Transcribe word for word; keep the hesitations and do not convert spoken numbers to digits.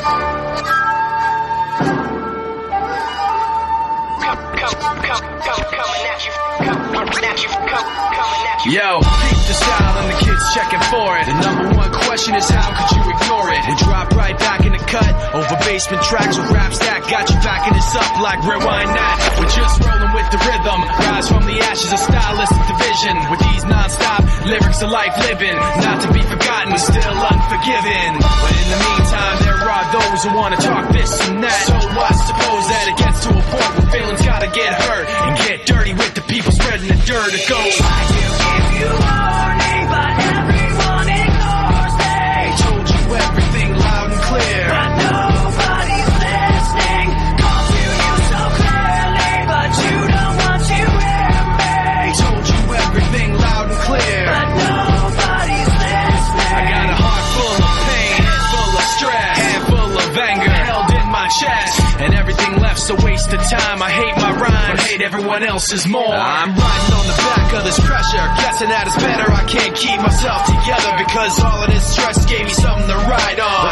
Yo, peep the style and the kids checking for it. The number one question is how could you ignore it? And drop right back in the cut over basement tracks with rap stack. Got you backing this up like rewind that. We're just rolling with the rhythm. Rise from the ashes of stylistic division. With these non-stop lyrics of life living. Not to be forgotten, but still unforgiven. But in the meantime, there are those who wanna talk this and that. So I suppose that it gets to a point where feelings gotta get hurt and get dirty with the people spreading the dirt. It goes. You warning, but everyone ignores me. Told you everything loud and clear, but nobody's listening. Called to you so clearly, but you don't want to hear me. Told you everything loud and clear, but nobody's listening. I got a heart full of pain, head full of stress, hand full of anger held in my chest, and everything left's a waste of time. I hate my rhymes, hate everyone else's more. I'm riding on the back of this pressure, guessing that it's better. I can't keep myself together because all of this stress gave me something to ride on.